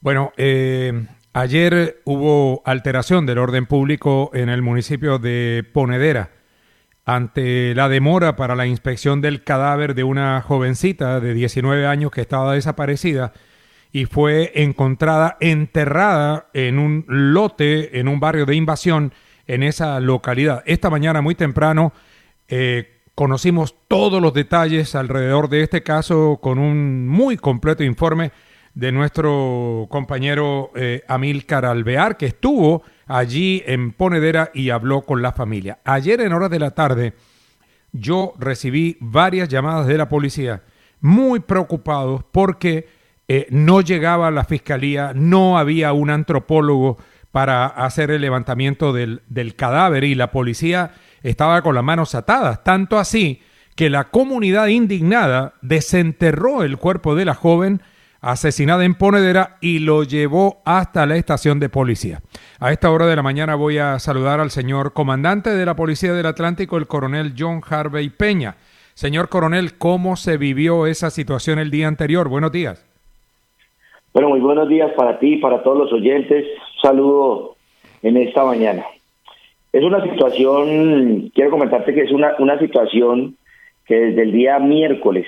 Bueno, ayer hubo alteración del orden público en el municipio de Ponedera ante la demora para la inspección del cadáver de una jovencita de 19 años que estaba desaparecida y fue encontrada enterrada en un lote en un barrio de Invasión en esa localidad. Esta mañana muy temprano conocimos todos los detalles alrededor de este caso con un muy completo informe de nuestro compañero Amílcar Alvear, que estuvo allí en Ponedera y habló con la familia. Ayer en horas de la tarde yo recibí varias llamadas de la policía muy preocupados porque no llegaba la fiscalía, no había un antropólogo para hacer el levantamiento del cadáver y la policía estaba con las manos atadas, tanto así que la comunidad indignada desenterró el cuerpo de la joven asesinada en Ponedera y lo llevó hasta la estación de policía. A esta hora de la mañana voy a saludar al señor comandante de la Policía del Atlántico, el coronel John Harvey Peña. Señor coronel, ¿cómo se vivió esa situación el día anterior? Buenos días. Bueno, muy buenos días para ti y para todos los oyentes. Un saludo en esta mañana. Es una situación, quiero comentarte que es una situación que desde el día miércoles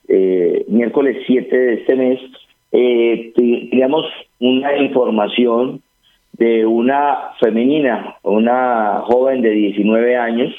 7 de este mes, teníamos una información de una femenina, una joven de 19 años,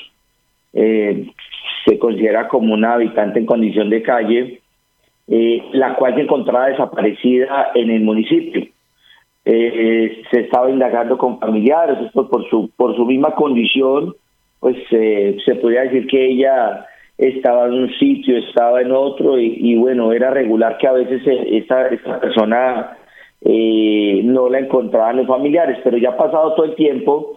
se considera como una habitante en condición de calle, la cual se encontraba desaparecida en el municipio. Se estaba indagando con familiares, esto por su misma condición, pues se podría decir que ella estaba en un sitio, estaba en otro, y bueno, era regular que a veces esta persona no la encontraban los familiares, pero ya ha pasado todo el tiempo,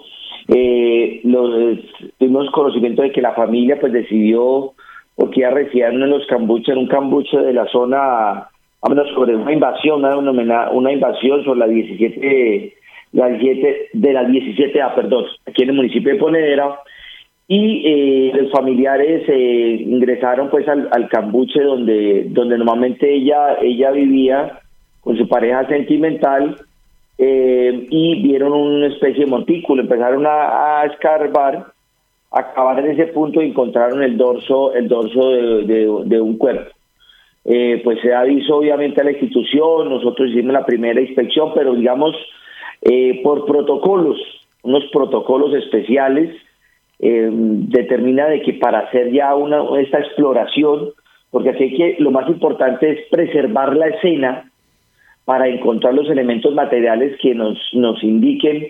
tuvimos conocimiento de que la familia pues decidió, porque ya residían en los cambuches, en un cambuche de la zona, a menos sobre una invasión sobre la 17, aquí en el municipio de Ponedera, y los familiares ingresaron pues al cambuche donde normalmente ella vivía con su pareja sentimental, y vieron una especie de montículo, empezaron a escarbar, acabar en ese punto y encontraron el dorso de un cuerpo. Pues se avisó obviamente a la institución, nosotros hicimos la primera inspección, pero digamos por unos protocolos especiales, determina de que para hacer ya esta exploración, porque aquí lo más importante es preservar la escena para encontrar los elementos materiales que nos indiquen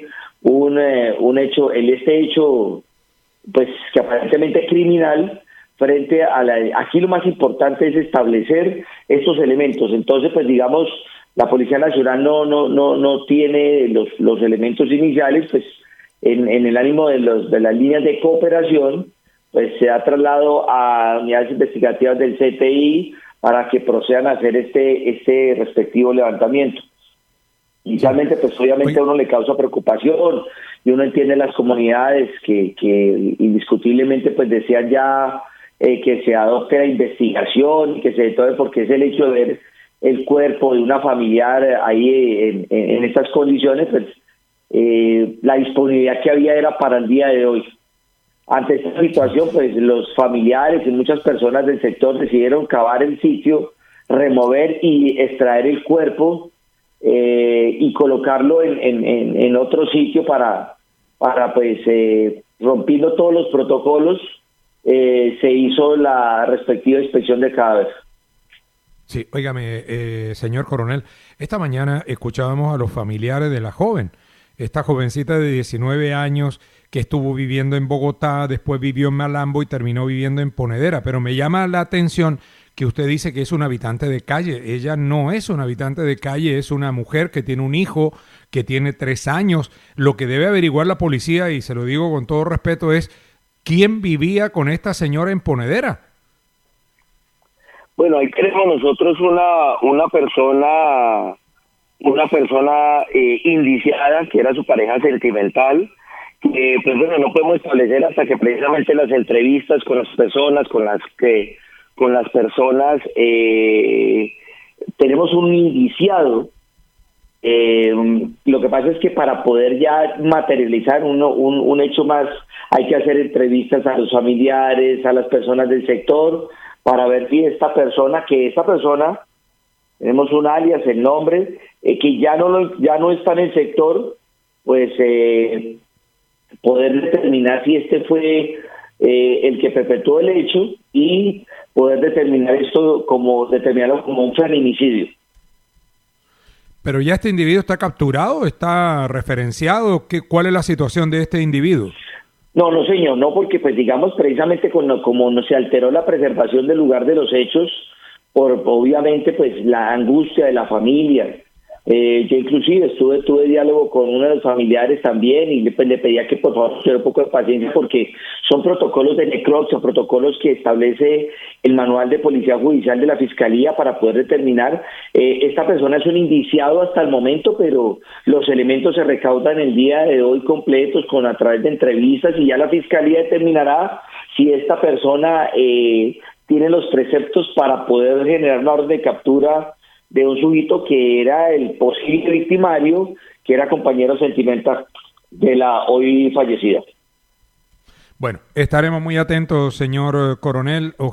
este hecho pues que aparentemente es criminal frente a aquí lo más importante es establecer estos elementos. Entonces pues digamos la Policía Nacional no tiene los elementos iniciales, pues en el ánimo de las líneas de cooperación, pues se ha trasladado a unidades investigativas del CTI para que procedan a hacer este respectivo levantamiento. Inicialmente, pues obviamente a uno le causa preocupación y uno entiende las comunidades que indiscutiblemente pues desean ya que se adopte la investigación y que se detone, porque es el hecho de ver el cuerpo de una familiar ahí en estas condiciones, pues la disponibilidad que había era para el día de hoy. Ante esta situación, pues los familiares y muchas personas del sector decidieron cavar el sitio, remover y extraer el cuerpo y colocarlo en otro sitio para pues rompiendo todos los protocolos, se hizo la respectiva inspección de cadáver. Sí, óigame, señor coronel, esta mañana escuchábamos a los familiares de la joven, esta jovencita de 19 años que estuvo viviendo en Bogotá, después vivió en Malambo y terminó viviendo en Ponedera, pero me llama la atención que usted dice que es una habitante de calle. Ella no es una habitante de calle, es una mujer que tiene un hijo que tiene 3 años. Lo que debe averiguar la policía, y se lo digo con todo respeto, es quién vivía con esta señora en Ponedera. Bueno, ahí tenemos nosotros una persona indiciada, que era su pareja sentimental, que pues bueno, no podemos establecer hasta que precisamente las entrevistas con las personas, tenemos un indiciado Lo que pasa es que para poder ya materializar un hecho más, hay que hacer entrevistas a los familiares, a las personas del sector, para ver si esta persona, tenemos un alias, el nombre, que ya no está en el sector, pues poder determinar si este fue el que perpetuó el hecho y poder determinarlo como un feminicidio. Pero ya este individuo está capturado, está referenciado. ¿Cuál es la situación de este individuo? No, señor, no, porque pues digamos precisamente como no se alteró la preservación del lugar de los hechos, por obviamente pues la angustia de la familia. Yo inclusive tuve diálogo con uno de los familiares también y pues, le pedía que por favor tuviera un poco de paciencia porque son protocolos de necropsia, protocolos que establece el manual de policía judicial de la fiscalía para poder determinar. Esta persona es un indiciado hasta el momento, pero los elementos se recaudan el día de hoy completos a través de entrevistas y ya la fiscalía determinará si esta persona tiene los preceptos para poder generar una orden de captura de un sujeto que era el posible victimario, que era compañero sentimental de la hoy fallecida. Bueno, estaremos muy atentos, señor coronel.